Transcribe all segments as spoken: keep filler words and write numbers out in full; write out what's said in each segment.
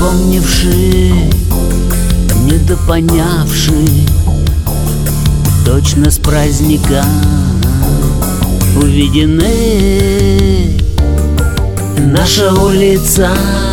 запомнивший, недопонявший, точно с праздника увидены. Наша улица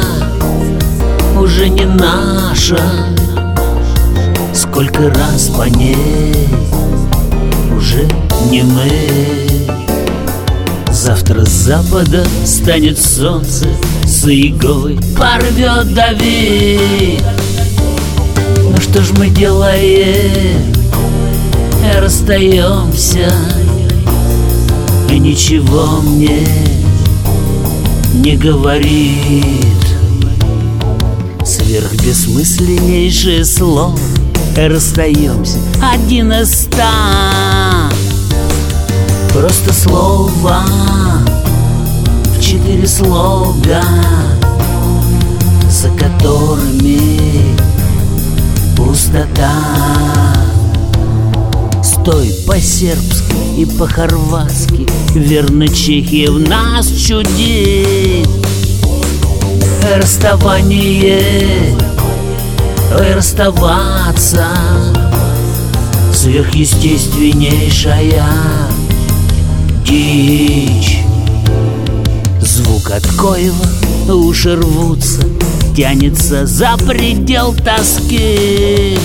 уже не наша, сколько раз по ней уже не мы. Завтра с запада станет солнце, с иглой порвет давить. Ну что ж мы делаем? Расстаемся, и ничего мне не говорит. Сверхбессмысленнейшее слово. Расстаемся, один из ста. Просто слово в четыре слога, за которыми пустота. Стой по-сербски и по-хорватски, верно, Чехия в нас чудит. Расставание, ой, расставаться, сверхъестественнейшая дичь. Звук от коего уши рвутся, тянется за предел тоски.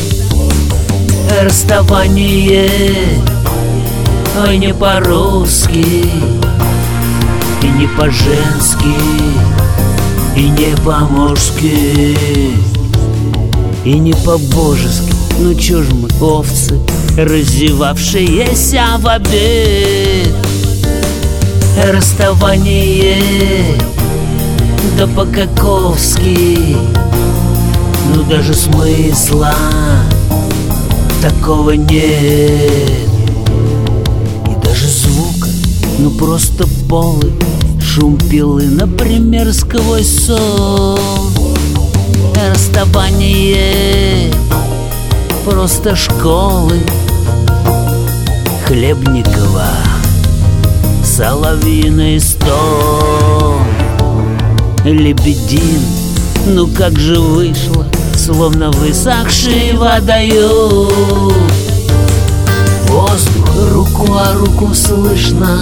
Расставание, ой, не по-русски, и не по-женски, и не по-мужски, и не по-божески. Ну чё ж мы, овцы, раздевавшиеся в обед. Расставание, да по-каковски, ну даже смысла такого нет. И даже звука, ну просто полы, шум пилы, например, сквозь сон. Расставание, просто школы Хлебникова, соловьиный стон. Лебедин, ну как же вышло, словно высохший водоем. Воздух руку о руку слышно.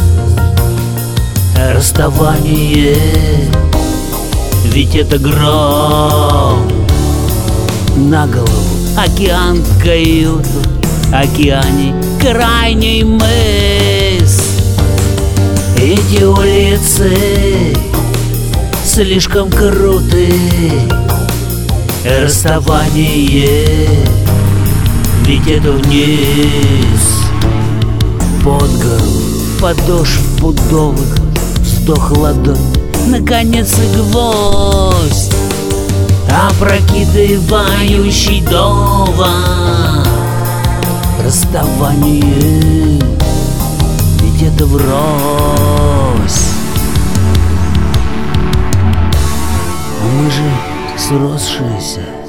Расставание, ведь это гром. На голову океан каюту, океане крайний мыс. Эти улицы слишком круты. Расставание, ведь это вниз. Под гору подошв пудовых вздох ладонь, наконец и гвоздь, опрокидывающий дома. Расставание, ведь это врозь. Мы же сросшиеся.